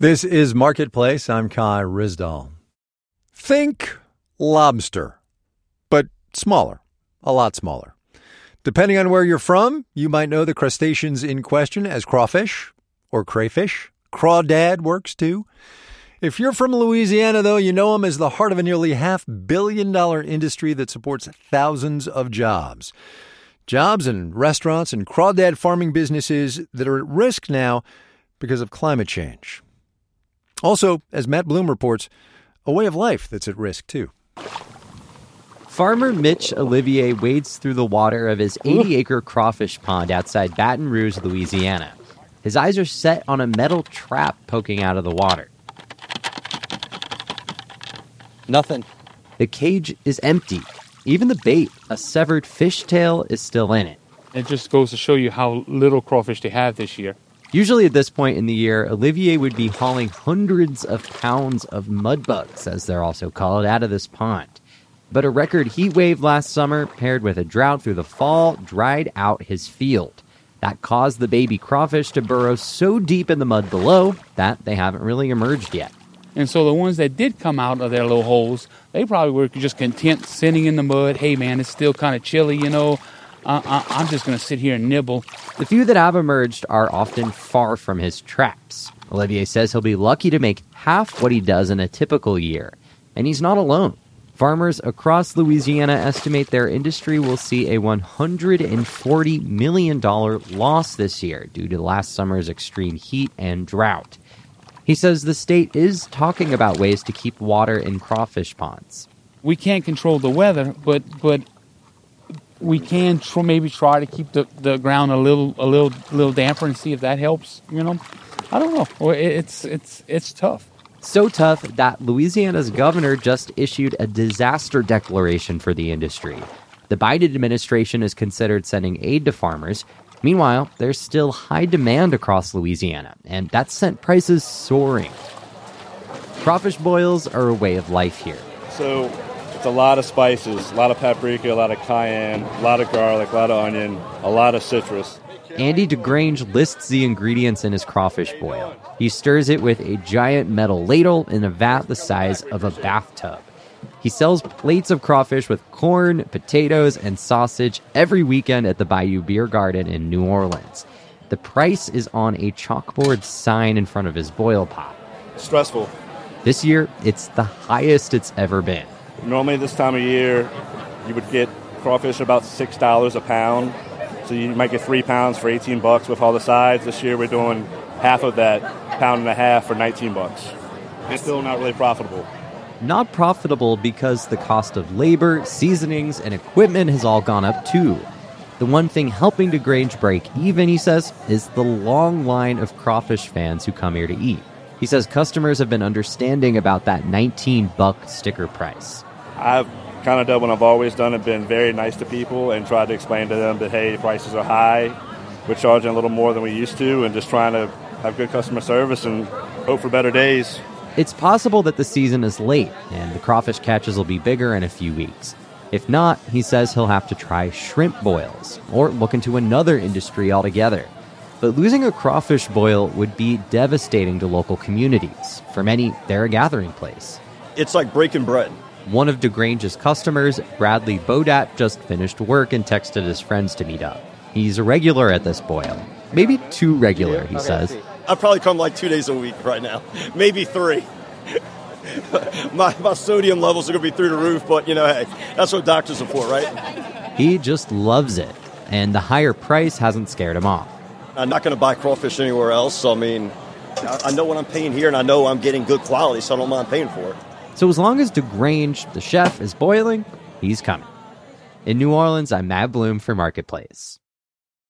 This is Marketplace. I'm Kai Ryssdal. Think lobster, but smaller, a lot smaller. Depending on where you're from, you might know the crustaceans in question as crawfish or crayfish. Crawdad works too. If you're from Louisiana, though, you know them as the heart of a nearly $500 million industry that supports thousands of jobs. Jobs in restaurants and crawdad farming businesses that are at risk now because of climate change. Also, as Matt Bloom reports, a way of life that's at risk, too. Farmer Mitch Olivier wades through the water of his 80-acre crawfish pond outside Baton Rouge, Louisiana. His eyes are set on a metal trap poking out of the water. Nothing. The cage is empty. Even the bait, a severed fishtail, is still in it. It just goes to show you how little crawfish they have this year. Usually at this point in the year, Olivier would be hauling hundreds of pounds of mudbugs, as they're also called, out of this pond. But a record heat wave last summer, paired with a drought through the fall, dried out his field. That caused the baby crawfish to burrow so deep in the mud below that they haven't really emerged yet. And so the ones that did come out of their little holes, they probably were just content sitting in the mud. Hey, man, it's still kind of chilly, you know. I'm just going to sit here and nibble. The few that have emerged are often far from his traps. Olivier says he'll be lucky to make half what he does in a typical year. And he's not alone. Farmers across Louisiana estimate their industry will see a $140 million loss this year due to last summer's extreme heat and drought. He says the state is talking about ways to keep water in crawfish ponds. We can't control the weather, but we can maybe try to keep the ground a little damper and see if that helps. You know, I don't know. It's tough. So tough that Louisiana's governor just issued a disaster declaration for the industry. The Biden administration has considered sending aid to farmers. Meanwhile, there's still high demand across Louisiana, and that's sent prices soaring. Crawfish boils are a way of life here. So it's a lot of spices, a lot of paprika, a lot of cayenne, a lot of garlic, a lot of onion, a lot of citrus. Andy DeGrange lists the ingredients in his crawfish boil. He stirs it with a giant metal ladle in a vat the size of a bathtub. He sells plates of crawfish with corn, potatoes, and sausage every weekend at the Bayou Beer Garden in New Orleans. The price is on a chalkboard sign in front of his boil pot. Stressful. This year, it's the highest it's ever been. Normally this time of year, you would get crawfish about $6 a pound. So you might get 3 pounds for $18 with all the sides. This year we're doing half of that, pound and a half for $19. It's still not really profitable. Not profitable because the cost of labor, seasonings, and equipment has all gone up too. The one thing helping DeGrange break even, he says, is the long line of crawfish fans who come here to eat. He says customers have been understanding about that $19 sticker price. I've kind of done what I've always done and been very nice to people and tried to explain to them that, hey, prices are high. We're charging a little more than we used to and just trying to have good customer service and hope for better days. It's possible that the season is late and the crawfish catches will be bigger in a few weeks. If not, he says he'll have to try shrimp boils or look into another industry altogether. But losing a crawfish boil would be devastating to local communities. For many, they're a gathering place. It's like breaking bread. One of DeGrange's customers, Bradley Bodat, just finished work and texted his friends to meet up. He's a regular at this boil. Maybe too regular, he says. I probably come like 2 days a week right now. Maybe 3. my sodium levels are going to be through the roof, but, you know, hey, that's what doctors are for, right? He just loves it, and the higher price hasn't scared him off. I'm not going to buy crawfish anywhere else, so, I mean, I know what I'm paying here, and I know I'm getting good quality, so I don't mind paying for it. So as long as DeGrange, the chef, is boiling, he's coming. In New Orleans, I'm Matt Bloom for Marketplace.